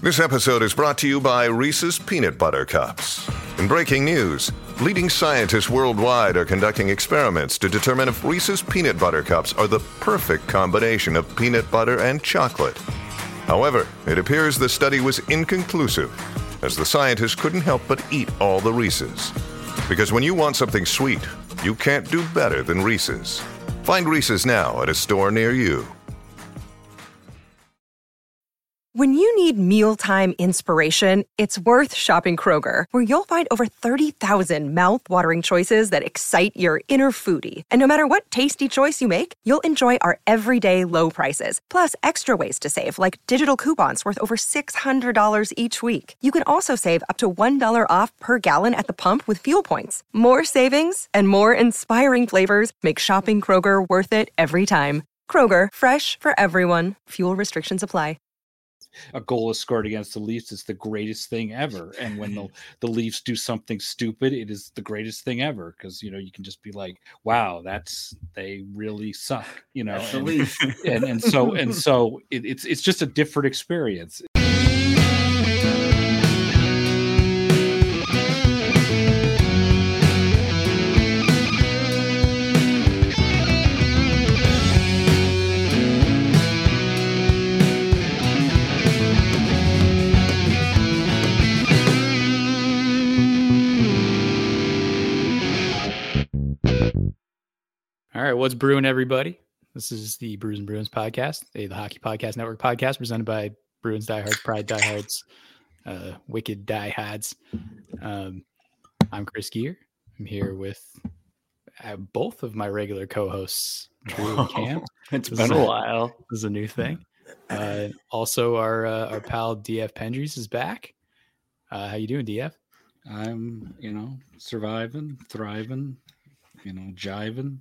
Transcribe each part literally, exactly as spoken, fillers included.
This episode is brought to you by Reese's Peanut Butter Cups. In breaking news, leading scientists worldwide are conducting experiments to determine if Reese's Peanut Butter Cups are the perfect combination of peanut butter and chocolate. However, it appears the study was inconclusive, as the scientists couldn't help but eat all the Reese's. Because when you want something sweet, you can't do better than Reese's. Find Reese's now at a store near you. When you need mealtime inspiration, it's worth shopping Kroger, where you'll find over thirty thousand mouth-watering choices that excite your inner foodie. And no matter what tasty choice you make, you'll enjoy our everyday low prices, plus extra ways to save, like digital coupons worth over six hundred dollars each week. You can also save up to one dollar off per gallon at the pump with fuel points. More savings and more inspiring flavors make shopping Kroger worth it every time. Kroger, fresh for everyone. Fuel restrictions apply. A goal is scored against the Leafs is the greatest thing ever. And when the, the Leafs do something stupid, it is the greatest thing ever. Because, you know, you can just be like, wow, that's, they really suck, you know, and, and, and so, and so it, it's, it's just a different experience. All right, what's brewing, everybody? This is the Brews and Bruins podcast, a the Hockey Podcast Network podcast presented by Bruins Diehards, Pride Diehards, uh, Wicked Diehards. Um, I'm Chris Gear. I'm here with uh, both of my regular co-hosts, Drew and Cam. It's This been is a a- while. This is a new thing. Uh, also, our uh, our pal D F Pendries is back. Uh, how you doing, D F? I'm, you know, surviving, thriving, you know, jiving.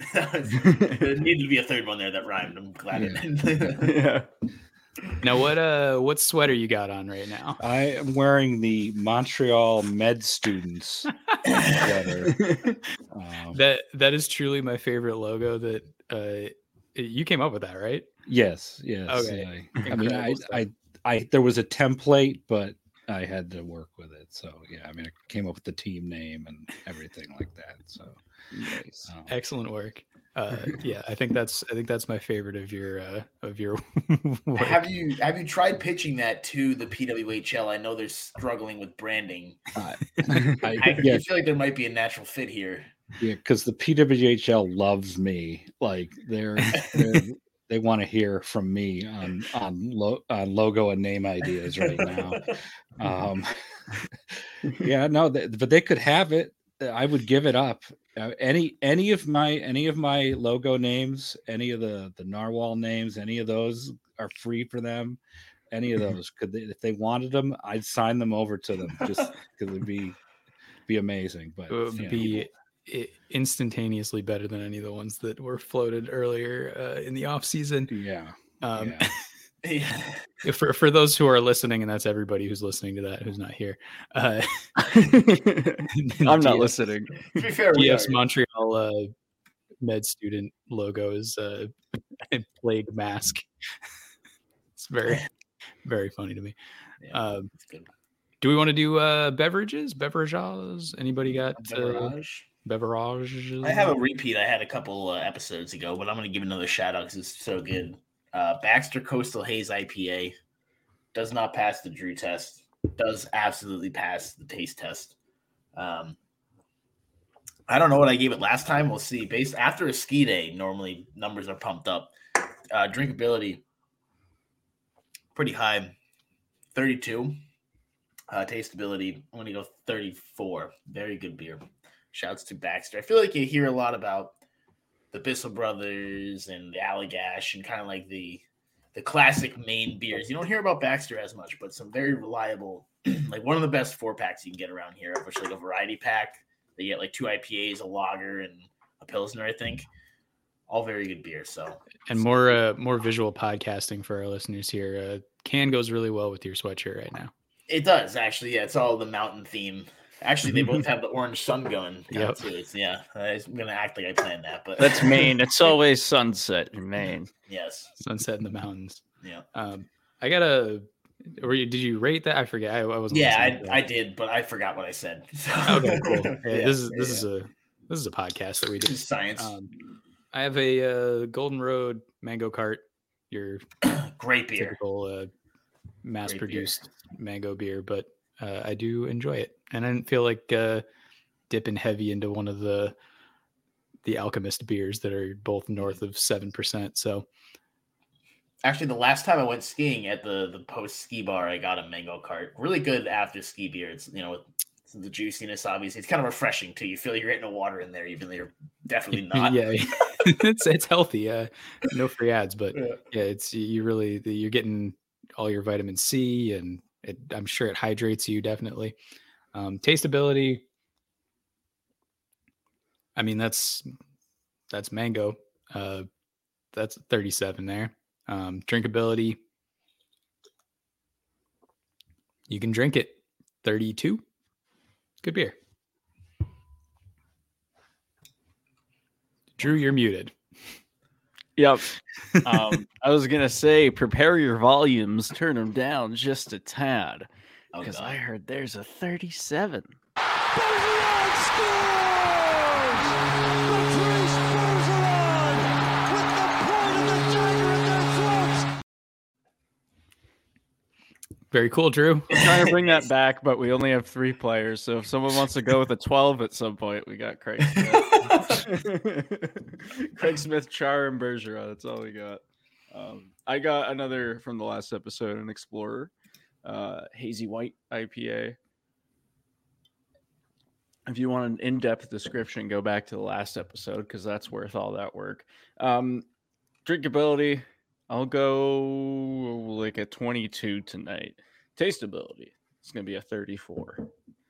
There needed to be a third one there that rhymed. I'm glad Yeah. it did. Yeah. Now, what uh, what sweater you got on right now? I am wearing the Montreal Med Students sweater. Um, That that is truly my favorite logo. That uh, you came up with that, right? yes, yes. Okay. I, I mean, I, Incredible stuff. I, I, there was a template, but I had to work with it. So yeah, I mean, I came up with the team name and everything like that. So Nice. um, Excellent work. Uh, yeah, I think that's I think that's my favorite of your uh, of your work. Have you have you tried pitching that to the P W H L? I know they're struggling with branding. I, I, I, yeah, feel like there might be a natural fit here. yeah, because the P W H L loves me. Like they're, they're they want to hear from me on on, lo, on logo and name ideas right now. Um, yeah, no, they, but they could have it. I would give it up. Uh, any any of my any of my logo names, any of the the narwhal names, any of those are free for them. Any of those could they, if they wanted them, I'd sign them over to them just because it'd be be amazing. But It would you know, be i- instantaneously better than any of the ones that were floated earlier uh, in the off season. yeah, Um, yeah. Yeah. for for those who are listening, and that's everybody who's listening to that who's not here. Uh, I'm not D F listening. To be fair, we D F's are. Montreal uh, med student logo is uh, a plague mask. It's very, very funny to me. Yeah, Um, it's good. do we want to do uh, beverages? Beverages? Anybody got uh, Beverage. beverages? I have a repeat I had a couple uh, episodes ago, but I'm going to give another shout out because it's so good. Uh, Baxter Coastal Haze I P A does not pass the Drew test. Does absolutely pass the taste test. Um, I don't know what I gave it last time. We'll see. Based after a ski day, normally numbers are pumped up. Uh, drinkability pretty high, thirty-two. Uh, tasteability, I'm going to go thirty-four. Very good beer. Shouts to Baxter. I feel like you hear a lot about the Bissell Brothers and the Allagash and kind of like the the classic Maine beers. You don't hear about Baxter as much, but some very reliable, like one of the best four packs you can get around here, which like a variety pack. They get like two I P As, a lager, and a Pilsner, I think. All very good beer. So and more uh, more visual podcasting for our listeners here. Uh, can goes really well with your sweatshirt right now. it does actually. Yeah, it's all the mountain theme. Actually, they both have the orange sun going. Yep. Too. It's, yeah, I'm gonna act like I planned that, but That's Maine. It's always sunset in Maine. Yes. Sunset in the mountains. Yeah. Um, I got a Or you, did you rate that? I forget. I, I wasn't. Yeah, I, listening to I that. did, but I forgot what I said. So. Okay, cool. Yeah, Yeah, this is yeah, this yeah. is a this is a podcast that we do. This is science. Um, I have a uh, Golden Road Mango Cart. Your Great beer. typical uh, mass-produced mango beer, but uh, I do enjoy it, and I didn't feel like uh, dipping heavy into one of the the Alchemist beers that are both north of seven percent. So Actually, the last time I went skiing at the the post ski bar, I got a mango cart. Really good after ski beer. It's you know it's the juiciness. Obviously, it's kind of refreshing too. You feel you're getting the water in there, even though you're definitely not. yeah, it's it's healthy. Uh, no free ads, but Yeah. yeah, it's you really you're getting all your vitamin C, and it, I'm sure it hydrates you definitely. Um, tasteability. I mean, that's that's mango. Uh, that's thirty-seven there. Um, drinkability. You can drink it. thirty-two. Good beer. Drew, you're muted. Yep. Um, I was gonna say, prepare your volumes, turn them down just a tad, Oh, because God. I heard there's a thirty-seven. Very cool, Drew. I'm trying to bring that back, but we only have three players. So if someone wants to go with a twelve at some point, we got Craig Smith. Craig Smith, Char, and Bergeron. That's all we got. Um, I got another from the last episode, an Explorer, uh, Hazy White I P A. If you want an in-depth description, go back to the last episode because that's worth all that work. Um, drinkability, I'll go like a twenty-two tonight. Tasteability, it's going to be a thirty-four.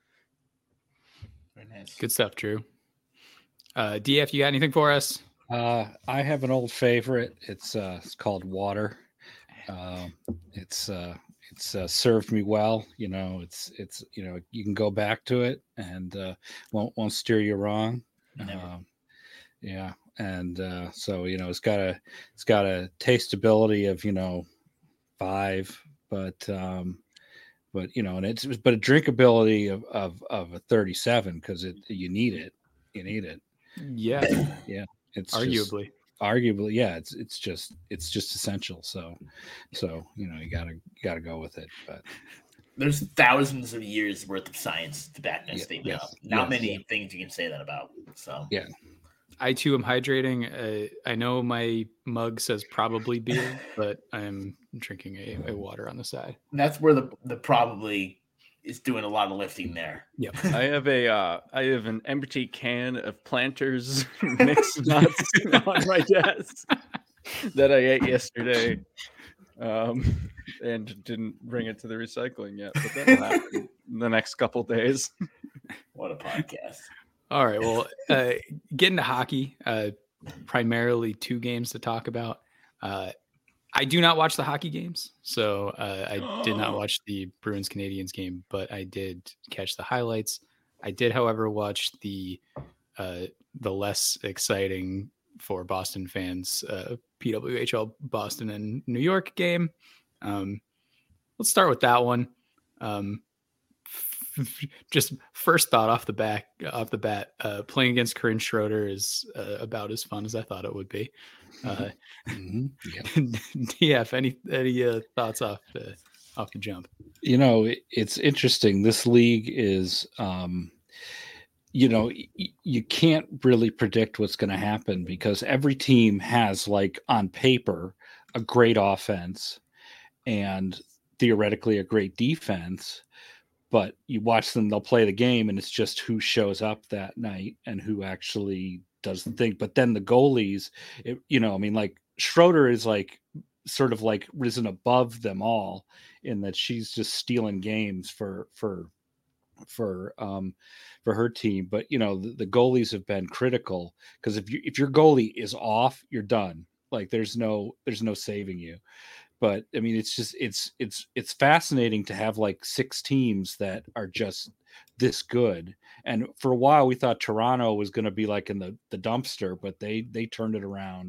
Very nice. Good stuff, Drew. Uh, D F, you got anything for us? Uh, I have an old favorite. It's uh, it's called water. Um, it's uh, it's uh, served me well. You know, it's it's you know you can go back to it and uh, won't won't steer you wrong. Never. Um, yeah, and uh, so you know it's got a it's got a tasteability of you know five, but um, but you know, and it's but a drinkability of of, of a thirty-seven because it you need it, you need it. Yeah, Yeah, it's just- arguably. arguably yeah it's it's just it's just essential, so so you know you gotta you gotta go with it. But There's thousands of years worth of science to back that Yeah, statement yes, up. Not yes, many yeah. things you can say that about. So Yeah. I too am hydrating. Uh, I know my mug says probably beer, but I'm drinking a, a water on the side. that's where the the probably is doing a lot of lifting there. Yep. I have a uh, I have an empty can of Planters mixed nuts on my desk that I ate yesterday, um, and didn't bring it to the recycling yet. But that'll happen in the next couple days. What a podcast. All right. Well, uh, get into hockey. Uh, primarily two games to talk about. Uh, I do not watch the hockey games, so uh, I did not watch the Bruins Canadians game, but I did catch the highlights. I did, however, watch the uh, the less exciting for Boston fans uh, P W H L Boston and New York game. Um, let's start with that one. Um, just first thought off the back off the bat, uh, playing against Corinne Schroeder is uh, about as fun as I thought it would be. Uh, Mhm, yeah. D F, any any uh, thoughts off the off the jump? You know, it, it's interesting. This league is, um, you know, y- you can't really predict what's going to happen because every team has, like, on paper, a great offense and theoretically a great defense. But you watch them, they'll play the game, and it's just who shows up that night and who actually does the thing. But then the goalies, it, you know, I mean, like Schroeder is like sort of like risen above them all in that she's just stealing games for for for um for her team. But you know, the, the goalies have been critical because if you if your goalie is off, you're done. Like there's no there's no saving you. But I mean, it's just it's it's it's fascinating to have like six teams that are just this good. And for a while, we thought Toronto was going to be like in the, the dumpster, but they they turned it around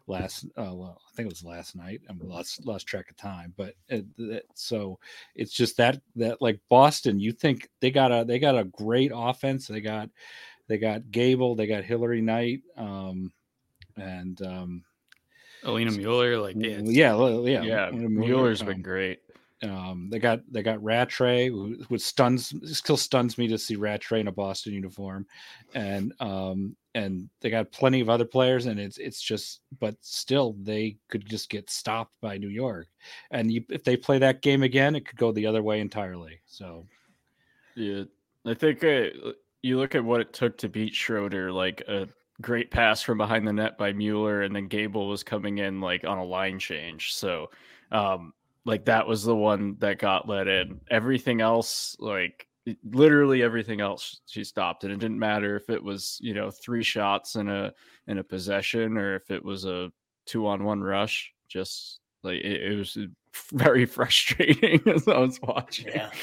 last. Uh, well, I think it was last night. I lost lost track of time, but it, it, so it's just that that like Boston. You think they got a they got a great offense. They got they got Gable. They got Hillary Knight. Um, and um, Alina Mueller. Like yeah, yeah, yeah, yeah. Mueller, Mueller's um, been great. Um, they got they got Rattray, who, who stuns still stuns me to see Rattray in a Boston uniform, and um, and they got plenty of other players, and it's it's just, but still they could just get stopped by New York, and you, if they play that game again, it could go the other way entirely. So, yeah, I think uh, you look at what it took to beat Schroeder, like a great pass from behind the net by Mueller, and then Gable was coming in like on a line change, so. Um, Like that was the one that got let in. Everything else, like literally everything else, she stopped. And it didn't matter if it was, you know, three shots in a in a possession or if it was a two on one rush. Just like it, it was very frustrating as I was watching. Yeah,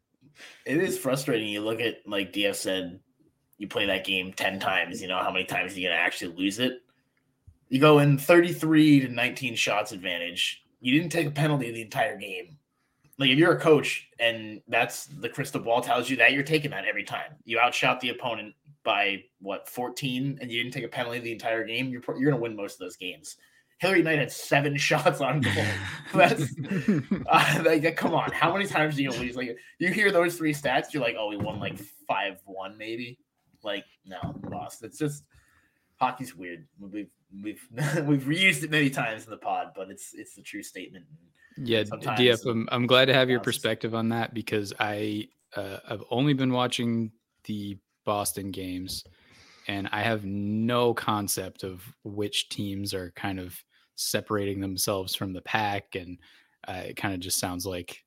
it is frustrating. You look at, like D F said, you play that game ten times. You know how many times you're gonna actually lose it. You go in thirty-three to nineteen shots advantage. You didn't take a penalty the entire game. Like if you're a coach and that's the crystal ball tells you that, you're taking that every time. You outshot the opponent by what fourteen, and you didn't take a penalty the entire game. You're you're gonna win most of those games. Hillary Knight had seven shots on goal. That's uh, like, come on. How many times do you lose? Like you hear those three stats, you're like, oh, we won like five one maybe. Like no, we lost. It's just hockey's weird. We've we've we've reused it many times in the pod, but it's it's the true statement. Yeah, D F, I'm, I'm glad to have your perspective on that because I uh, I've only been watching the Boston games, and I have no concept of which teams are kind of separating themselves from the pack, and uh, it kind of just sounds like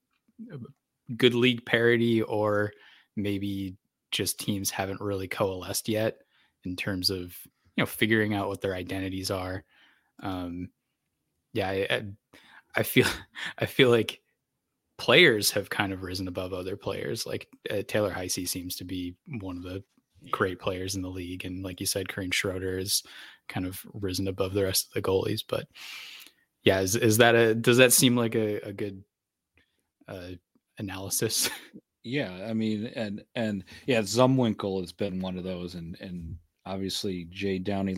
good league parity, or maybe just teams haven't really coalesced yet in terms of, you know, figuring out what their identities are. Um, yeah, I, I feel, I feel like players have kind of risen above other players. Like uh, Taylor Heise seems to be one of the great players in the league. And like you said, Kareem Schroeder is kind of risen above the rest of the goalies, but yeah, is, is that a, does that seem like a, a good uh, analysis? Yeah. I mean, and, and yeah, Zumwinkle has been one of those, and, and, obviously, Jay Downey,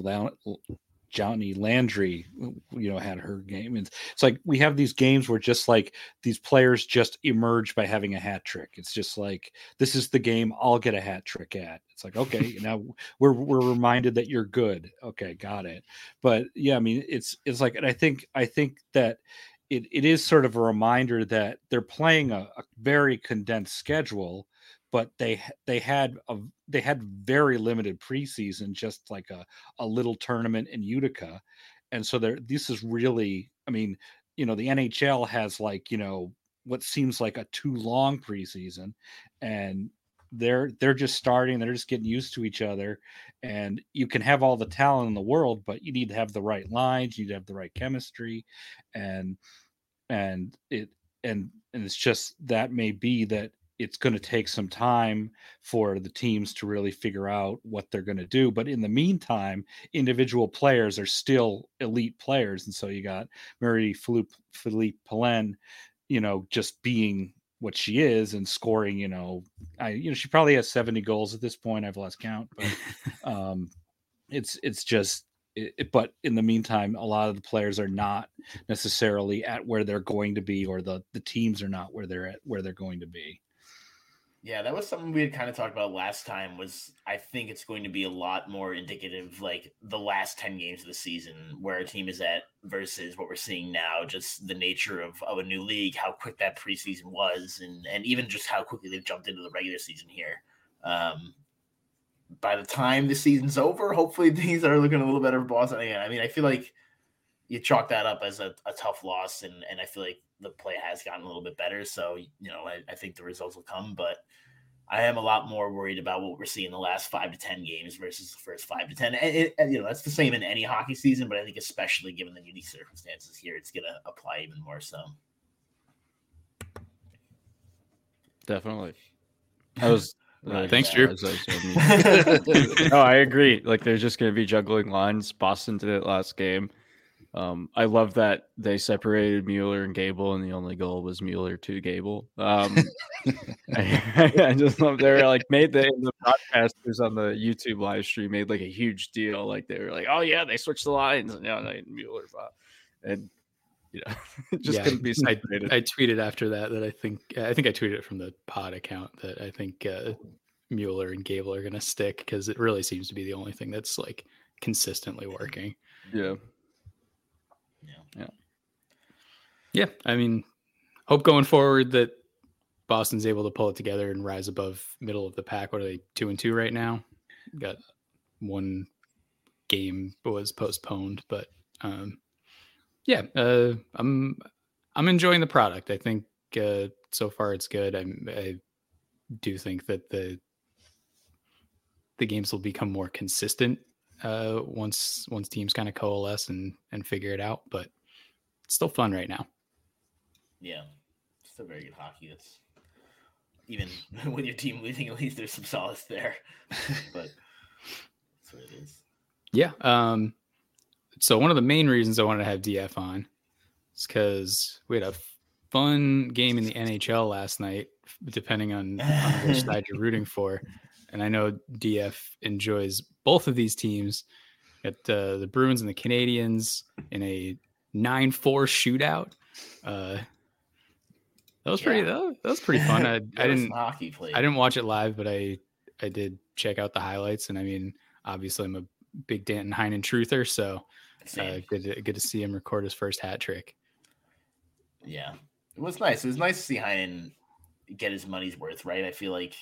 Johnny Landry, you know, had her game. And it's like we have these games where just like these players just emerge by having a hat trick. It's just like, this is the game I'll get a hat trick at. It's like, okay, now we're we're reminded that you're good. Okay, got it. But yeah, I mean, it's it's like, and I think I think that it it is sort of a reminder that they're playing a, a very condensed schedule. But they they had a they had very limited preseason, just like a, a little tournament in Utica, and so there. This is really, I mean, you know, the N H L has like, you know, what seems like a too long preseason, and they're they're just starting. They're just getting used to each other, and you can have all the talent in the world, but you need to have the right lines. You need to have the right chemistry, and and it and and it's just that may be that. It's going to take some time for the teams to really figure out what they're going to do. But in the meantime, individual players are still elite players. And so you got Mary Philippe Poulin, you know, just being what she is and scoring, you know, I, you know, she probably has seventy goals at this point. I've lost count, but um, it's, it's just, it, but in the meantime, a lot of the players are not necessarily at where they're going to be, or the, the teams are not where they're at, where they're going to be. Yeah, that was something we had kind of talked about last time. Was I think it's going to be a lot more indicative, like the last ten games of the season, where a team is at versus what we're seeing now. Just the nature of, of a new league, how quick that preseason was, and and even just how quickly they've jumped into the regular season here. Um, by the time the season's over, hopefully things are looking a little better for Boston again. I mean, I feel like you chalk that up as a, a tough loss, and and I feel like the play has gotten a little bit better. So, you know, I, I think the results will come, but I am a lot more worried about what we're seeing in the last five to ten games versus the first five to ten. And, it, and you know, that's the same in any hockey season, but I think especially given the unique circumstances here, it's going to apply even more so. Definitely. I was, uh, thanks, Drew. I I no, I agree. Like, they're just going to be juggling lines. Boston did it last game. Um, I love that they separated Mueller and Gable, and the only goal was Mueller to Gable. Um, I, I just love they were like made the, the broadcasters on the YouTube live stream made like a huge deal. Like they were like, oh yeah, they switched the lines, and now they Mueller and you know it just yeah, couldn't be separated. I, I tweeted after that that I think I think I tweeted it from the pod account that I think uh, Mueller and Gable are gonna stick because it really seems to be the only thing that's like consistently working. Yeah. Yeah. Yeah. Yeah. I mean, hope going forward that Boston's able to pull it together and rise above middle of the pack. What are they, two and two right now? Got one game was postponed, but um, yeah, uh, I'm I'm enjoying the product. I think uh, so far it's good. I'm, I do think that the the games will become more consistent uh once once teams kind of coalesce and and figure it out, but it's still fun right now. Yeah, still very good hockey. It's even with your team losing, at least there's some solace there. But that's what it is. Yeah. Um so one of the main reasons I wanted to have D F on is because we had a fun game in the N H L last night, depending on, on which side you're rooting for. And I know D F enjoys both of these teams. At uh, the Bruins and the Canadiens in a nine four shootout. Uh, that was pretty. Yeah. That, that was pretty fun. I, I didn't hockey played. I didn't watch it live, but I I did check out the highlights. And I mean, obviously, I'm a big Danton Heinen truther, so uh, good to, good to see him record his first hat trick. Yeah, it was nice. It was nice to see Heinen get his money's worth. Right, I feel like.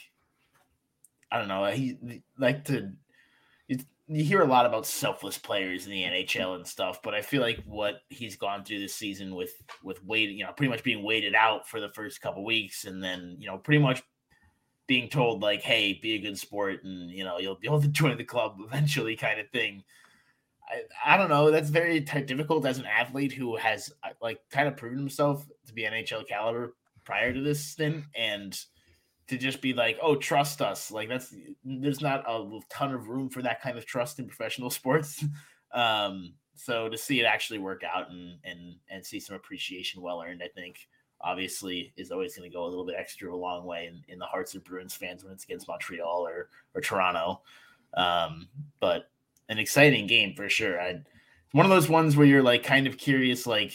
I don't know. He like to you, you hear a lot about selfless players in the N H L and stuff, but I feel like what he's gone through this season with with waiting, you know, pretty much being waited out for the first couple weeks, and then you know, pretty much being told like, "Hey, be a good sport, and you know, you'll be able to join the club eventually," kind of thing. I, I don't know. That's very t- difficult as an athlete who has like kind of proven himself to be N H L caliber prior to this stint, and to just be like, oh, trust us. Like that's, there's not a ton of room for that kind of trust in professional sports. Um, so to see it actually work out and, and, and see some appreciation well-earned, I think obviously is always going to go a little bit extra a long way in, in the hearts of Bruins fans when it's against Montreal or, or Toronto. Um, but an exciting game for sure. I, one of those ones where you're like kind of curious, like,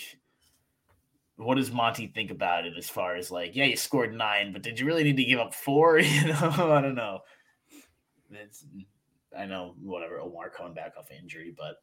what does Monty think about it as far as like, yeah, you scored nine, but did you really need to give up four? You know, I don't know. It's, I know, whatever, Omar coming back off injury, but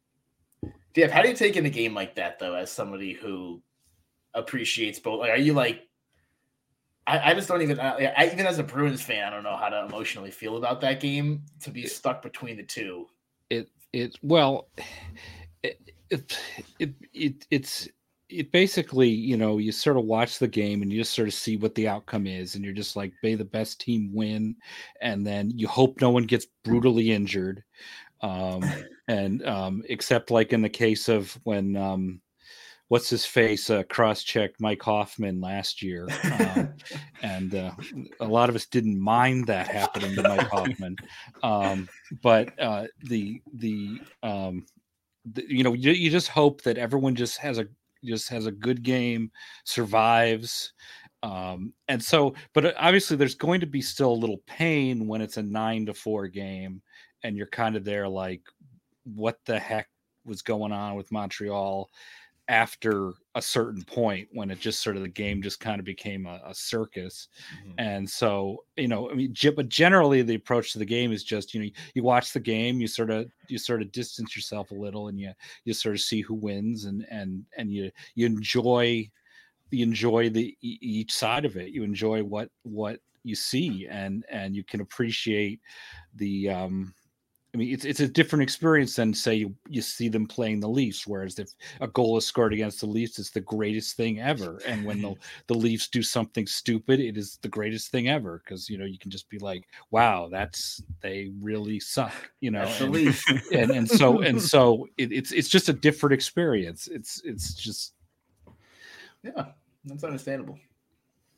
Jeff, how do you take in a game like that though, as somebody who appreciates both? Like, are you like, I, I just don't even, I, I, even as a Bruins fan, I don't know how to emotionally feel about that game to be stuck between the two. It, it, well, it, it, it, it it's, it basically, you know, you sort of watch the game and you just sort of see what the outcome is. And you're just like, may the best team win. And then you hope no one gets brutally injured. Um, and um, except like in the case of when, um, what's his face, uh, cross-checked Mike Hoffman last year. Uh, and uh, a lot of us didn't mind that happening to Mike Hoffman. Um, but uh, the, the, um, the, you know, you, you just hope that everyone just has a, just has a good game, survives. Um, and so, but obviously there's going to be still a little pain when it's a nine to four game and you're kind of there like, what the heck was going on with Montreal after a certain point when it just sort of the game just kind of became a, a circus. Mm-hmm. And so, you know, I mean, but generally the approach to the game is just, you know, you watch the game, you sort of, you sort of distance yourself a little and you, you sort of see who wins and, and, and you, you enjoy, you enjoy the each side of it. You enjoy what, what you see and, and you can appreciate the, um, I mean, it's it's a different experience than say you, you see them playing the Leafs, whereas if a goal is scored against the Leafs, it's the greatest thing ever. And when the, the Leafs do something stupid, it is the greatest thing ever because, you know, you can just be like, wow, that's they really suck, you know. That's the and, Leafs. and and so and so it, it's it's just a different experience. It's it's just yeah, that's understandable.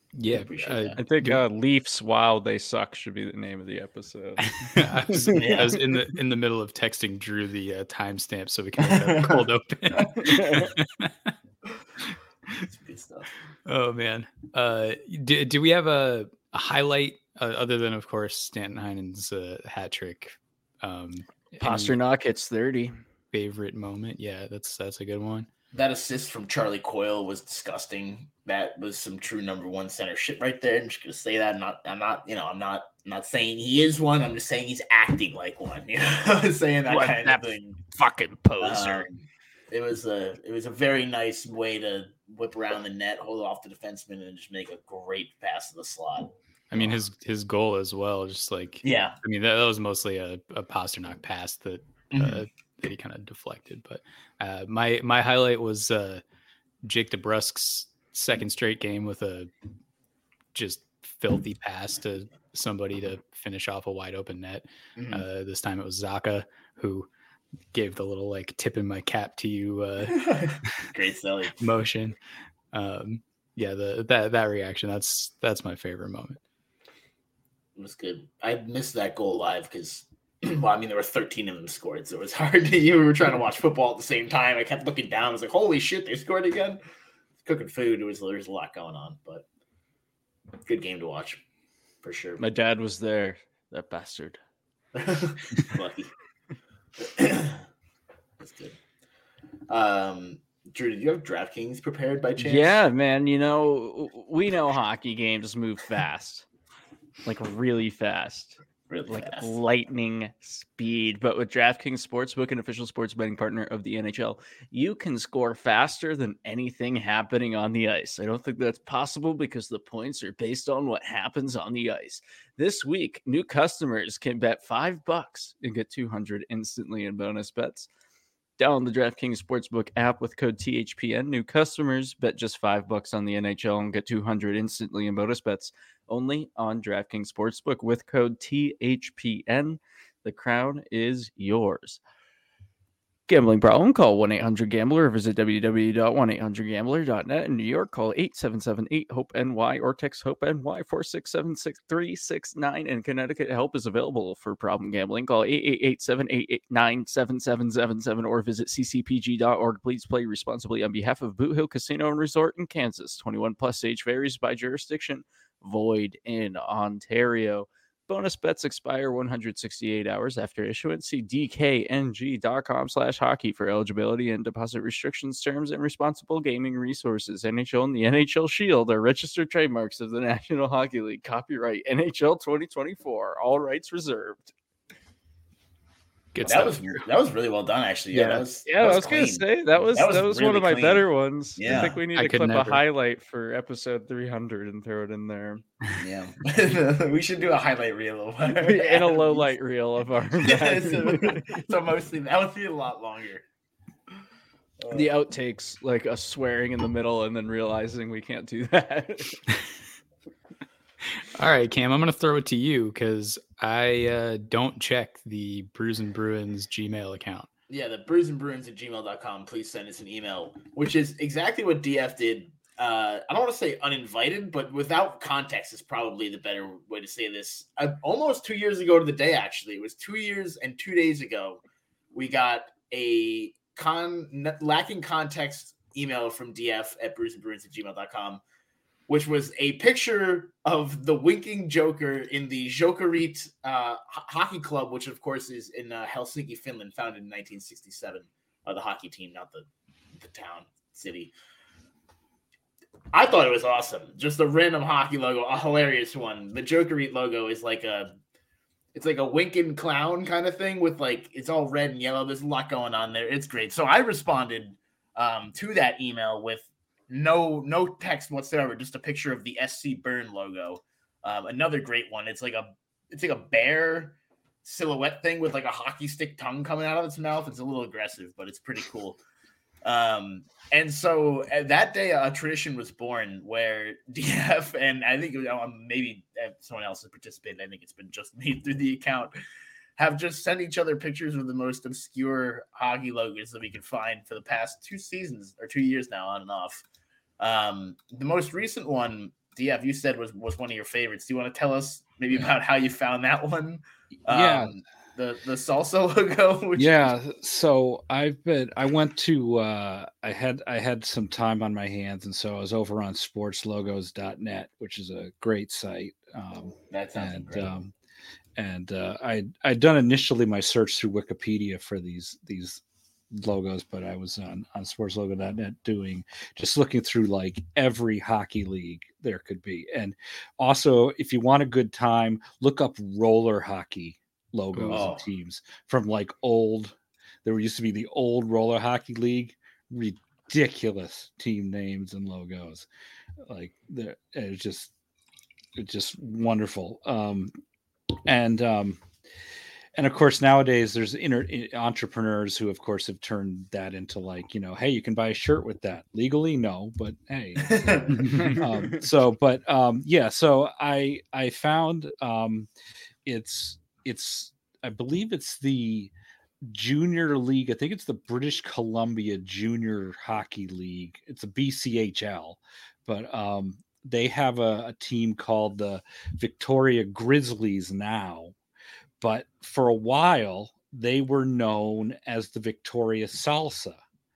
Yeah, appreciate uh, that. I think uh, Leafs Wow They Suck should be the name of the episode. I, was, Yeah. I was in the in the middle of texting Drew the uh, timestamp so we can make that cold open. It's good stuff. Oh man, uh, do, do we have a, a highlight uh, other than of course Stanton Heinen's uh, hat trick? Um, any Pasternak hits thirty. favorite moment? Yeah, that's that's a good one. That assist from Charlie Coyle was disgusting. That was some true number one center shit right there. I'm just gonna say that. I'm not, I'm not, you know, I'm not, I'm not saying he is one. I'm just saying he's acting like one. You know, saying that What kind that of thing. Fucking poser. Um, it was a, it was a very nice way to whip around the net, hold off the defenseman, and just make a great pass to the slot. I mean his his goal as well, just like Yeah, I mean that, that was mostly a, a Pasternak pass that uh, Mhm. that he kind of deflected. But uh, my my highlight was uh, Jake DeBrusk's second straight game with a just filthy pass to somebody to finish off a wide open net. Mhm. Uh, this time it was Zaka who gave the little like tipping my cap to you uh, great Sally. motion. Um, yeah, the that that reaction that's that's my favorite moment. It was good. I missed that goal live because, well, I mean, there were thirteen of them scored, so it was hard. To, you were trying to watch football at the same time. I kept looking down. I was like, "Holy shit, they scored again!" Cooking food. It was there's a lot going on, but good game to watch for sure. My dad was there. That bastard. Lucky. That's good. Um, Drew, did you have DraftKings prepared by chance? Yeah, man. You know, we know hockey games move fast, like really fast. really like fast. lightning speed. But with DraftKings Sportsbook, an official sports betting partner of the N H L, you can score faster than anything happening on the ice. I don't think that's possible because the points are based on what happens on the ice. This week, new customers can bet five bucks and get two hundred instantly in bonus bets. Download the DraftKings Sportsbook app with code T H P N. New customers bet just five bucks on the N H L and get two hundred instantly in bonus bets. Only on DraftKings Sportsbook with code T H P N. The crown is yours. Gambling problem? Call one eight hundred gambler or visit w w w dot one eight hundred gambler dot net. In New York, call eight seven seven eight hope N Y or text HOPE-NY four six seven six three six nine. In Connecticut, help is available for problem gambling. Call eight eight eight, seven eight eight, nine seven seven seven seven or visit c c p g dot org. Please play responsibly on behalf of Boot Hill Casino and Resort in Kansas. twenty-one plus age varies by jurisdiction. Void in Ontario. Bonus bets expire one hundred sixty-eight hours after issuance. See d k n g dot com slash hockey for eligibility and deposit restrictions, terms, and responsible gaming resources. N H L and the N H L Shield are registered trademarks of the National Hockey League. Copyright N H L twenty twenty-four. All rights reserved. Good that stuff. was that was really well done, actually. Yeah, Yeah. that was. Yeah, that I was going to clean. say that was That that was was, one really of my clean. better ones. I Yeah. think we need I to could clip never. a highlight for episode three hundred and throw it in there. Yeah, we should do a highlight reel of In a low light reel of our Yeah, so, so mostly that would be a lot longer. Uh, the outtakes, like us swearing in the middle and then realizing we can't do that. All right, Cam, I'm going to throw it to you because I uh, don't check the Brews and Bruins Gmail account. yeah, the brews and bruins at gmail dot com. Please send us an email, which is exactly what D F did. Uh, I don't want to say uninvited, but without context is probably the better way to say this. Uh, almost two years ago to the day, actually, it was two years and two days ago. We got a con lacking context email from D F at brews and bruins at gmail dot com, which was a picture of the winking Joker in the Jokerit uh, h- hockey club, which of course is in uh, Helsinki, Finland, founded in nineteen sixty-seven. Uh, the hockey team, not the the town, city. I thought it was awesome. Just a random hockey logo, a hilarious one. The Jokerit logo is like a, it's like a winking clown kind of thing with like, it's all red and yellow. There's a lot going on there. It's great. So I responded um, to that email with no no text whatsoever, just a picture of the S C Burn logo. Um, another great one. It's like a it's like a bear silhouette thing with like a hockey stick tongue coming out of its mouth. It's a little aggressive, but it's pretty cool. Um, and so uh, that day, a tradition was born where D F and I think it was, um, maybe someone else has participated. I think it's been just me through the account. Have just sent each other pictures of the most obscure hockey logos that we could find for the past two seasons or two years now, on and off. Um, the most recent one D F, you said was was one of your favorites. Do you want to tell us maybe about how you found that one? Yeah. Um, the the salsa logo. Which yeah. So I've been. I went to. Uh, I had. I had some time on my hands, and so I was over on sports logos dot net, which is a great site. Um, that sounds and great. um, and uh, I I'd done initially my search through Wikipedia for these these logos, but I was on on sports logo dot net doing just looking through like every hockey league there could be. And also, if you want a good time, look up roller hockey logos Oh. and teams from like old. There used to be the old roller hockey league, ridiculous team names and logos. Like there, it's just it's just wonderful. Um, and um, and of course nowadays there's inter- entrepreneurs who of course have turned that into like, you know, hey, you can buy a shirt with that legally, no, but hey. um, so but um, yeah, so I I found um, it's it's I believe it's the junior league. I think it's the British Columbia Junior Hockey League. It's a B C H L, but um, they have a, a team called the Victoria Grizzlies now. But for a while, they were known as the Victoria Salsa,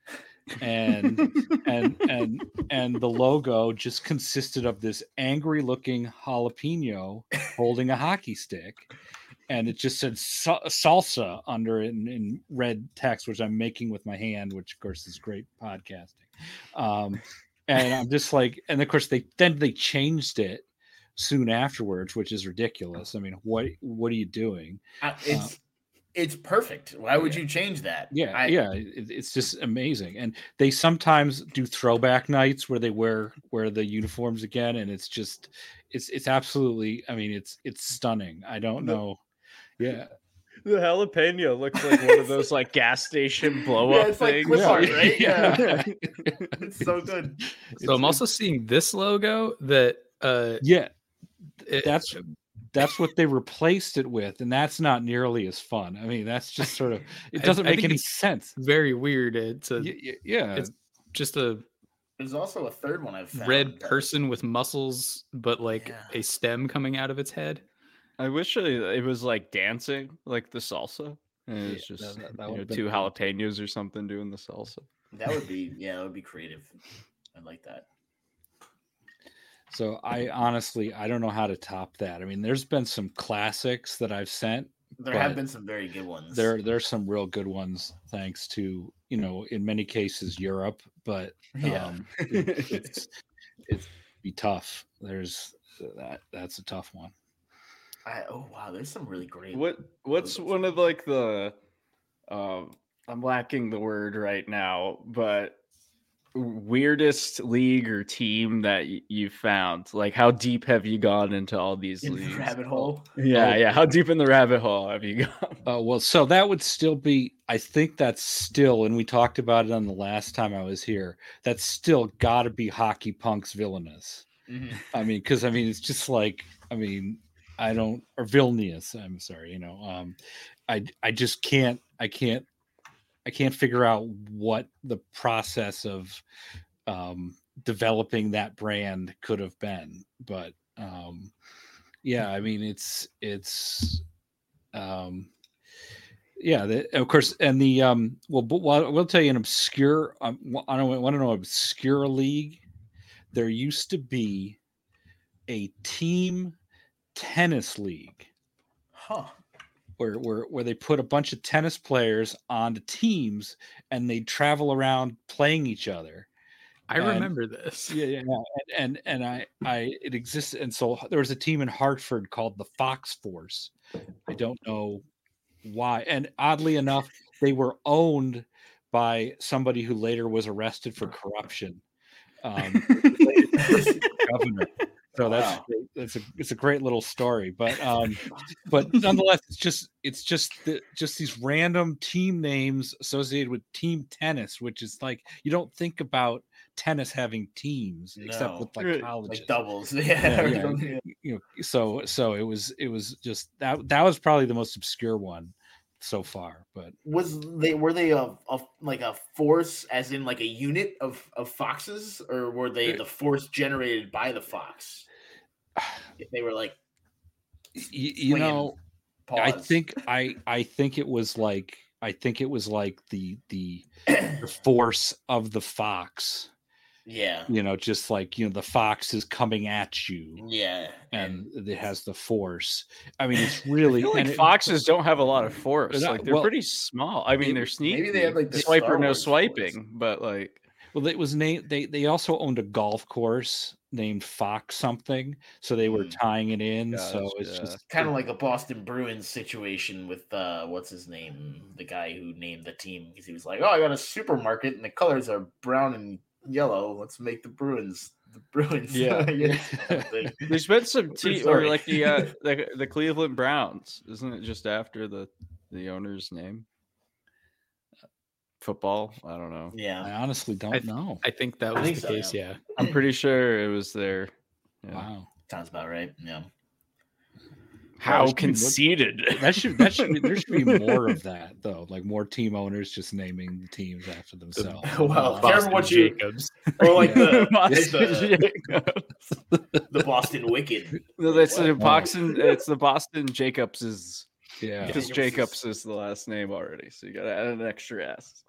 and and and and the logo just consisted of this angry-looking jalapeno holding a hockey stick. And it just said salsa under it in, in red text, which I'm making with my hand, which of course is great podcasting. Um, and I'm just like, and of course they then they changed it soon afterwards, which is ridiculous. I mean, what what are you doing? Uh, it's uh, it's perfect. Why would yeah. you change that? Yeah, I, yeah, it, it's just amazing. And they sometimes do throwback nights where they wear wear the uniforms again, and it's just it's it's absolutely. I mean, it's it's stunning. I don't know. Yeah, the jalapeno looks like one of those like gas station blow up yeah, it's things. Like clip art, yeah. right? Yeah, it's so good. So it's, I'm also seeing this logo that uh yeah, it, that's that's what they replaced it with, and that's not nearly as fun. I mean, that's just sort of it doesn't I, I make any it's sense. Very weird. It's a yeah, yeah. it's just a There's also a third one I've found. red person with muscles, but like Yeah. a stem coming out of its head. I wish it, it was like dancing, like the salsa. And it's Yeah, just that- that you know, would've been two good. jalapenos or something doing the salsa. That would be yeah, that would be creative. I like that. So I honestly I don't know how to top that. I mean, there's been some classics that I've sent. There but have been some very good ones. There there's some real good ones, thanks to, you know, in many cases Europe, but Yeah. um, it, it's it's be tough. There's that that's a tough one. I, oh wow, there's some really great. What what's one of like the um I'm lacking the word right now, but weirdest league or team that y- you found? Like, how deep have you gone into all these in the leagues? rabbit hole? Yeah, Oh. yeah. How deep in the rabbit hole have you gone? Uh, well, so that would still be, I think that's still, and we talked about it on the last time I was here, that's still got to be Hockey Punks Villainous. Mhm. I mean, because I mean, it's just like, I mean, I don't, or Vilnius, I'm sorry, you know, um, I, I just can't, I can't, I can't figure out what the process of um, developing that brand could have been. But um, yeah, I mean, it's, it's, um, yeah, the, of course. And the, um, well, but well, we'll tell you an obscure, um, I don't want to know, obscure league. There used to be a team tennis league. Huh. Where, where where they put a bunch of tennis players onto teams and they travel around playing each other. I And- remember this. Yeah, yeah, yeah. And, and and I I it exists. And so there was a team in Hartford called the Fox Force. I don't know why. And oddly enough, they were owned by somebody who later was arrested for corruption. Um, governor. So that's Wow. that's a it's a great little story, but um, but nonetheless, it's just it's just the, just these random team names associated with team tennis, which is like you don't think about tennis having teams except No. with like Right. colleges. Like doubles. Yeah, Yeah. yeah. You know, so so it was it was just that that was probably the most obscure one so far, but Was they were they a, a like a force as in like a unit of of foxes, or were they the force generated by the fox? they were like, you, you know, pause. I think I I think it was like I think it was like the the, the force of the fox. Yeah. You know, just like, you know, the fox is coming at you. Yeah. And, and it has the force. I mean, it's really I feel like and foxes it, don't have a lot of force. Not, Like they're well, pretty small. I mean, they're sneaky. Maybe they have like the swipe or no Wars swiping, force. but like, well, it was named. They they also owned a golf course named Fox something, so they were Mm. tying it in. Gotcha. So it's just kind of like a Boston Bruins situation with uh, what's his name, the guy who named the team, because he was like, "Oh, I got a supermarket and the colors are brown and yellow. Let's make the Bruins the Bruins." Yeah. There's been some tea, or like the, uh, the the Cleveland Browns, isn't it just after the the owner's name? Football, I don't know. Yeah, I honestly don't I th- know. I think that I was think the so, case. yeah. Yeah. I'm pretty sure it was there. Yeah. Wow, sounds about right. Yeah. How should be- conceited. that should that should be, there should be more of that though. Like more team owners just naming the teams after themselves. Well, Boston careful what you Jacobs. or like the Boston the, the Boston Wicked. No, that's the Wow. Boston. It's the Boston Jacobs's. Yeah. Because Jacobs Jacobs is- is the last name already, so you got to add an extra S.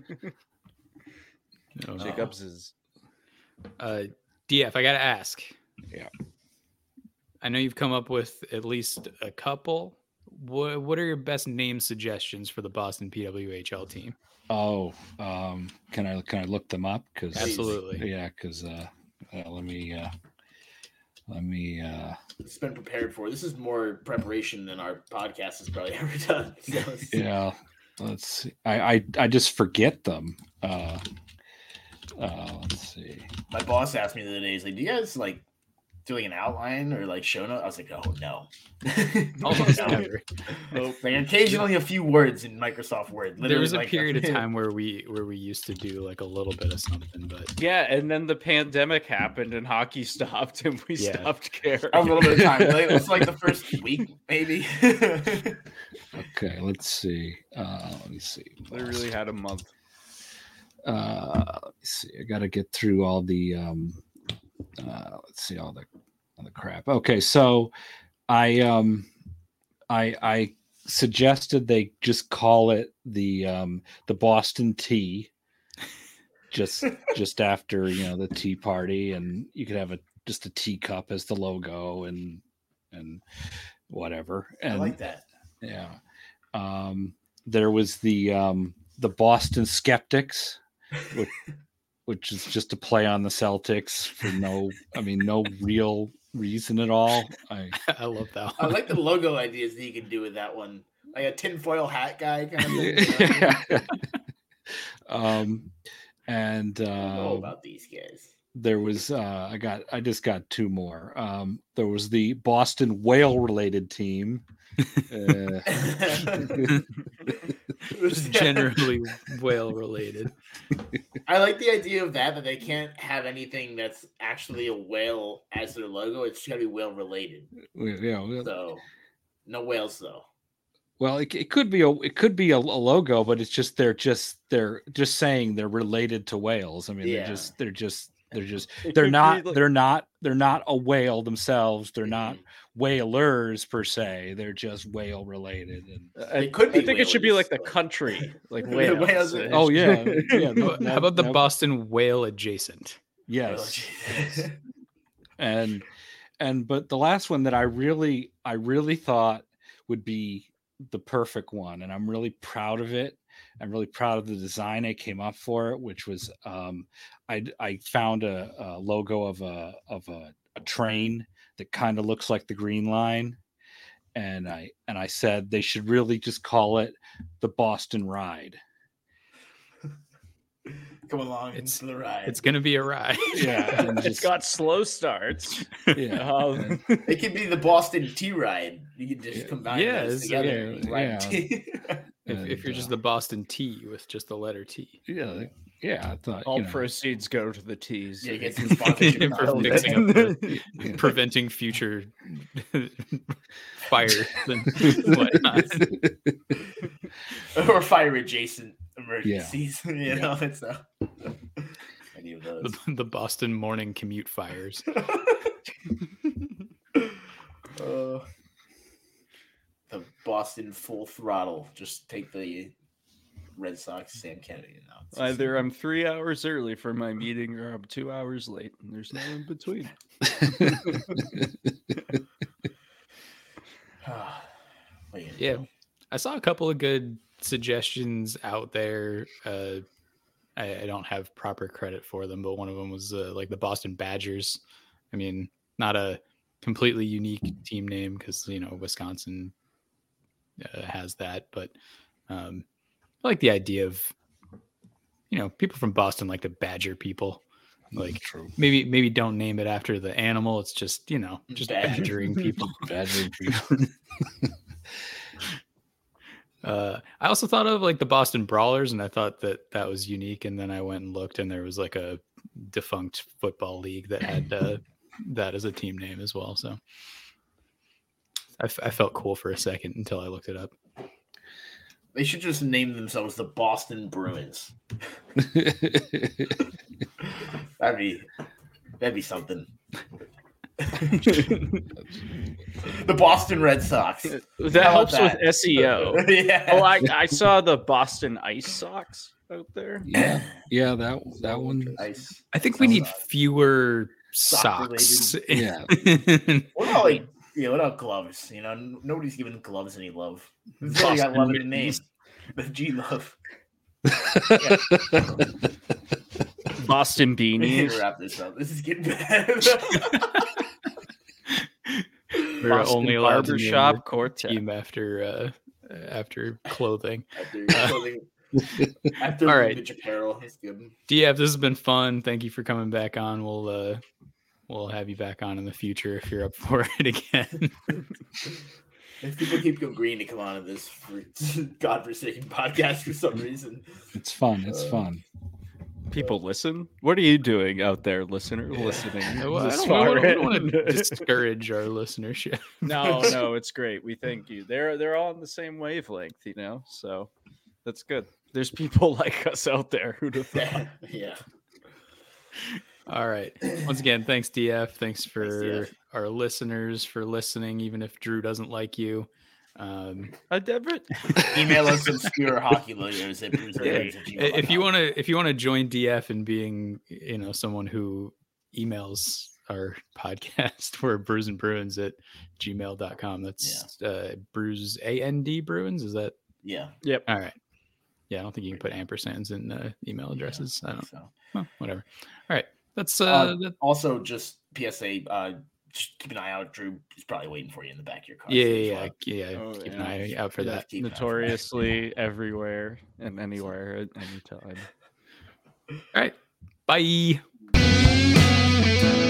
No, Jacobs is. Uh, D F, I got to ask. Yeah. I know you've come up with at least a couple. What What are your best name suggestions for the Boston P W H L team? Oh, um, can I can I look them up? Because Absolutely. yeah, because uh, uh, let me uh, let me. Uh, It's been prepared for. This is more preparation than our podcast has probably ever done. So it's- yeah, let's see. I I, I just forget them. Uh, uh, let's see. My boss asked me the other day, he's like, "Do you guys like do like an outline or like show note?" I was like, "Oh no." Almost No. never. Nope. Like occasionally a few words in Microsoft Word. There was Literally, a like, period of time where we where we used to do like a little bit of something, but Yeah, and then the pandemic happened and hockey stopped and we Yeah. stopped caring. a little bit of time. Like, it was like the first week, maybe. Okay, let's see. Uh, let me see. They really had a month. Uh, let me see. I got to get through all the. Um, uh, let's see all the all the crap. Okay, so I um, I I suggested they just call it the um the Boston Tea. Just just after, you know, the Tea Party, and you could have a just a teacup as the logo and and whatever. And I like that. yeah. Um, there was the um, the Boston Skeptics, which, which is just a play on the Celtics for no, I mean, no real reason at all. I, I love that I one. like the logo ideas that you can do with that one. Like a tinfoil hat guy kind of thing. You know? um, and I don't know uh, about these guys. there was uh, I got I just got two more. Um, there was the Boston whale related team. Uh, Generally whale related. I like the idea of that, that they can't have anything that's actually a whale as their logo. It's got to be whale related. we- you know, So, no whales though. well, it, it could be a it could be a, a logo, but it's just they're just they're just saying they're related to whales. I mean, Yeah. they're just they're just they're just It they're could not be like- they're not they're not a whale themselves. They're not Mhm. whalers per se. They're just whale related. And I, It could I be think it should be whalers, like the but- country, like The whales. whales are- oh yeah, yeah. How that- how about the that- Boston whale adjacent? Yes. Oh, and and but the last one that I really I really thought would be the perfect one, and I'm really proud of it. I'm really proud of the design I came up for it, which was um, I I found a, a logo of a of a, a train that kind of looks like the Green Line, and I and I said they should really just call it the Boston Ride. Come along It's- into the ride. It's gonna be a ride. Yeah, and It's just- got slow starts. yeah. Um, It could be the Boston Tea Ride. You could just Yeah. combine Yeah, those it's- together. yeah, and ride yeah. tea. If, And, if you're just uh, the Boston T with just the letter T. yeah, yeah, I thought all you know, proceeds go to the T's. Yeah, get some sponsorship. For dollars. fixing up the- yeah. preventing future fires and whatnot. or fire adjacent emergencies. You know, it's a, any of those. The, the Boston morning commute fires. Boston full throttle. Just take the Red Sox Sam Kennedy now. Either I'm three hours early for my meeting or I'm two hours late. And there's no in between. Yeah, I saw a couple of good suggestions out there. Uh, I, I don't have proper credit for them, but one of them was uh, like the Boston Badgers. I mean, not a completely unique team name because, you know, Wisconsin uh, has that, but um, I like the idea of, you know, people from Boston like to badger people. Like True. maybe maybe don't name it after the animal. It's just, you know, just Bad. badgering people. badgering people. uh, I also thought of like the Boston Brawlers, and I thought that that was unique. And then I went and looked, and there was like a defunct football league that had uh, that as a team name as well. So I, f- I felt cool for a second until I looked it up. They should just name themselves the Boston Bruins. that'd be that'd be something. The Boston Red Sox. That helps that? with S E O. Yeah. Oh, I, I saw the Boston Ice Sox out there. Yeah, yeah, that that one. Ice. I think we need fewer socks. Yeah. What about like, yeah, what about gloves? You know, nobody's giving gloves any love. They got love in the name. The G Love. Yeah. Boston beanies. We need to wrap this up. This is getting bad. We're Boston only allowed barbershop Cortez team after uh, after clothing. After clothing. After all right, vintage apparel. That's good. D F, this has been fun. Thank you for coming back on. We'll uh, we'll have you back on in the future if you're up for it again. If people keep agreeing to come on to this godforsaken podcast for some reason, it's fun. It's uh, fun. People listen. What are you doing out there, listener? Yeah. Listening. Well, I don't, I don't want to discourage our listenership. No, no, it's great. We thank you. They're they're all on the same wavelength, you know. So that's good. There's people like us out there who'd have thought. Yeah. All right. Once again, thanks, D F. Thanks for thanks, D F. Our listeners for listening, even if Drew doesn't like you. Um, I never email us obscure hockey lawyers at Bruce yeah, if you want to, if you want to join D F in being, you know, someone who emails our podcast, we're Brews and Bruins at gmail dot com. That's yeah. uh, Brews A N D Bruins. Is that? Yeah. Yep. All right. Yeah, I don't think you can put ampersands in uh, email addresses. Yeah, I, I don't know. So. Well, whatever. All right. That's uh, uh that... also just P S A. Uh, just keep an eye out. Drew is probably waiting for you in the back of your car. Yeah, yeah, yeah. yeah. Oh, keep yeah. an eye out for that. Notoriously everywhere and anywhere at any time. All right. Bye.